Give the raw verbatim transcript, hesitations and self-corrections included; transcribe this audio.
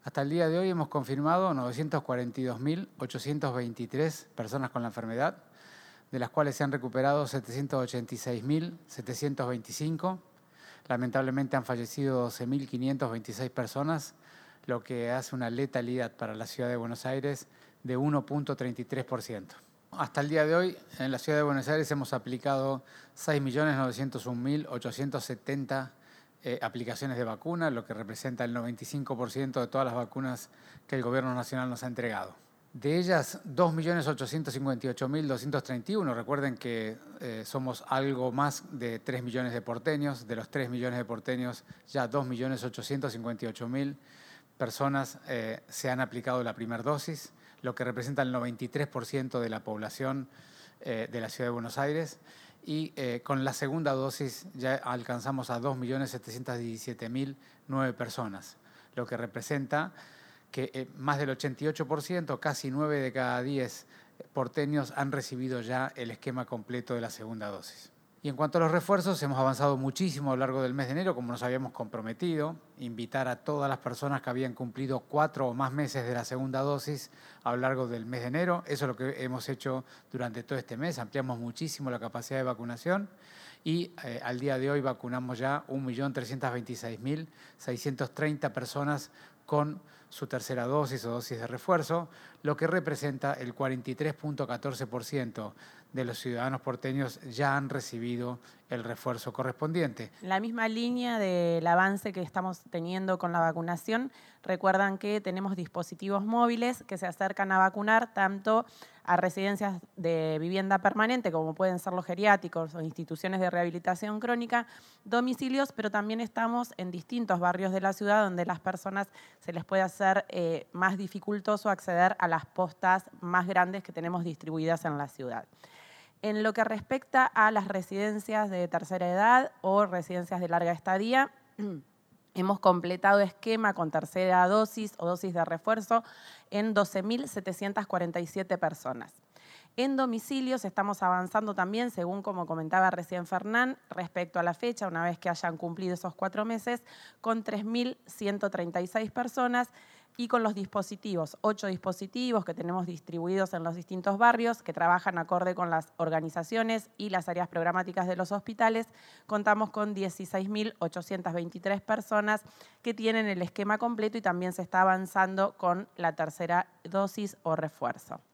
Hasta el día de hoy hemos confirmado novecientas cuarenta y dos mil ochocientas veintitrés personas con la enfermedad, de las cuales se han recuperado setecientas ochenta y seis mil setecientos veinticinco. Lamentablemente han fallecido doce mil quinientas veintiséis personas, lo que hace una letalidad para la Ciudad de Buenos Aires de uno punto treinta y tres por ciento. Hasta el día de hoy, en la Ciudad de Buenos Aires hemos aplicado seis millones novecientos un mil ochocientos setenta eh, aplicaciones de vacuna, lo que representa el noventa y cinco por ciento de todas las vacunas que el Gobierno Nacional nos ha entregado. De ellas, dos millones ochocientos cincuenta y ocho mil doscientos treinta y uno. Recuerden que eh, somos algo más de tres millones de porteños. De los tres millones de porteños, ya dos millones ochocientos cincuenta y ocho mil personas eh, se han aplicado la primera dosis, lo que representa el noventa y tres por ciento de la población eh, de la Ciudad de Buenos Aires. Y eh, con la segunda dosis ya alcanzamos a dos millones setecientos diecisiete mil nueve personas, lo que representa que eh, más del ochenta y ocho por ciento, casi nueve de cada diez porteños han recibido ya el esquema completo de la segunda dosis. Y en cuanto a los refuerzos, hemos avanzado muchísimo a lo largo del mes de enero, como nos habíamos comprometido, invitar a todas las personas que habían cumplido cuatro o más meses de la segunda dosis a lo largo del mes de enero. Eso es lo que hemos hecho durante todo este mes, ampliamos muchísimo la capacidad de vacunación y eh, al día de hoy vacunamos ya un millón trescientos veintiséis mil seiscientas treinta personas con su tercera dosis o dosis de refuerzo, lo que representa el cuarenta y tres punto catorce por ciento de los ciudadanos porteños ya han recibido el refuerzo correspondiente. En la misma línea del avance que estamos teniendo con la vacunación, recuerdan que tenemos dispositivos móviles que se acercan a vacunar tanto a residencias de vivienda permanente, como pueden ser los geriátricos o instituciones de rehabilitación crónica, domicilios, pero también estamos en distintos barrios de la ciudad donde las personas se les puede hacer eh, más dificultoso acceder a las postas más grandes que tenemos distribuidas en la ciudad. En lo que respecta a las residencias de tercera edad o residencias de larga estadía, hemos completado esquema con tercera dosis o dosis de refuerzo en doce mil setecientas cuarenta y siete personas. En domicilios estamos avanzando también, según como comentaba recién Fernán, respecto a la fecha, una vez que hayan cumplido esos cuatro meses, con tres mil ciento treinta y seis personas y con los dispositivos, ocho dispositivos que tenemos distribuidos en los distintos barrios, que trabajan acorde con las organizaciones y las áreas programáticas de los hospitales, contamos con dieciséis mil ochocientas veintitrés personas que tienen el esquema completo y también se está avanzando con la tercera dosis o refuerzo.